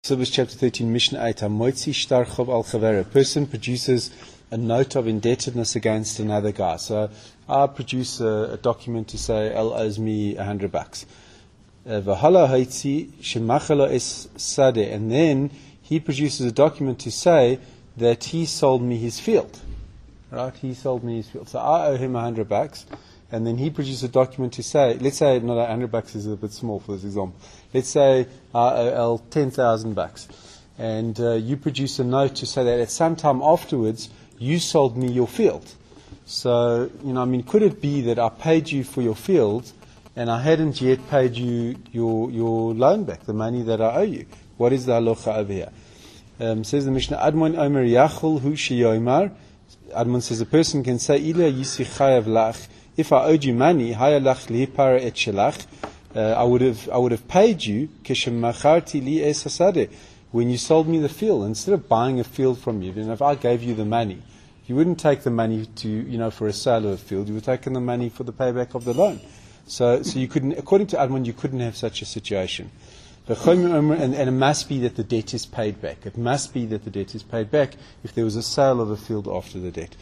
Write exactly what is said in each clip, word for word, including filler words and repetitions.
Exodus chapter thirteen, Mishnah eight. Hamotzi shtar chov al chavera. A person produces a note of indebtedness against another guy. So I produce a, a document to say El owes me a hundred bucks. V'hala haitzi shemachalo es sadeh. And then he produces a document to say that he sold me his field. Right? He sold me his field. So I owe him a hundred bucks. And then he produces a document to say, let's say, not a hundred bucks is a bit small for this example. Let's say I owe ten thousand bucks, and uh, you produce a note to say that at some time afterwards you sold me your field. So, you know, I mean, could it be that I paid you for your field, and I hadn't yet paid you your your loan back, the money that I owe you? What is the halacha over here? Um, says the Mishnah, Admon Omer Yachol Hu Sheyoymar. Admon says a person can say, Ila Yisi Chayav Lach. If I owed you money, hayalach lihipara et shelach, I would have I would have paid you keshemacharti li es hasadeh, when you sold me the field. Instead of buying a field from you, then if I gave you the money, you wouldn't take the money to you know for a sale of a field. You would have taken the money for the payback of the loan. So so you couldn't, according to Admon, you couldn't have such a situation. And, and it must be that the debt is paid back. It must be that the debt is paid back if there was a sale of a field after the debt.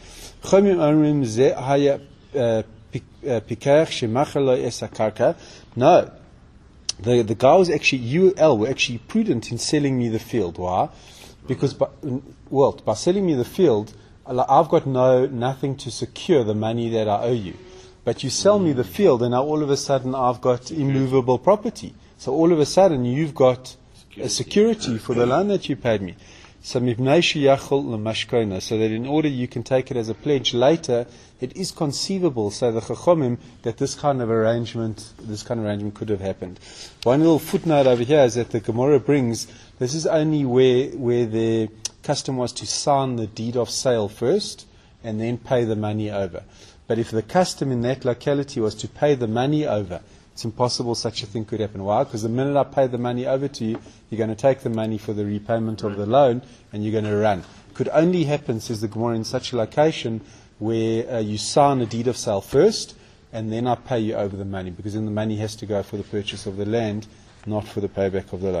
No, the the guy was actually, U L were actually prudent in selling me the field. Why? Because by, well, by selling me the field, I've got no nothing to secure the money that I owe you. But you sell me the field, and now all of a sudden I've got immovable property. So all of a sudden you've got a security for the loan that you paid me. So so that in order you can take it as a pledge later, it is conceivable, say the Chachomim, that this kind of arrangement, this kind of arrangement could have happened. One little footnote over here is that the Gemara brings, this is only where where the custom was to sign the deed of sale first and then pay the money over. But if the custom in that locality was to pay the money over, it's impossible such a thing could happen. Why? Because the minute I pay the money over to you, you're going to take the money for the repayment of the loan and you're going to run. Could only happen, says the Gemara, in such a location where uh, you sign a deed of sale first and then I pay you over the money, because then the money has to go for the purchase of the land, not for the payback of the loan.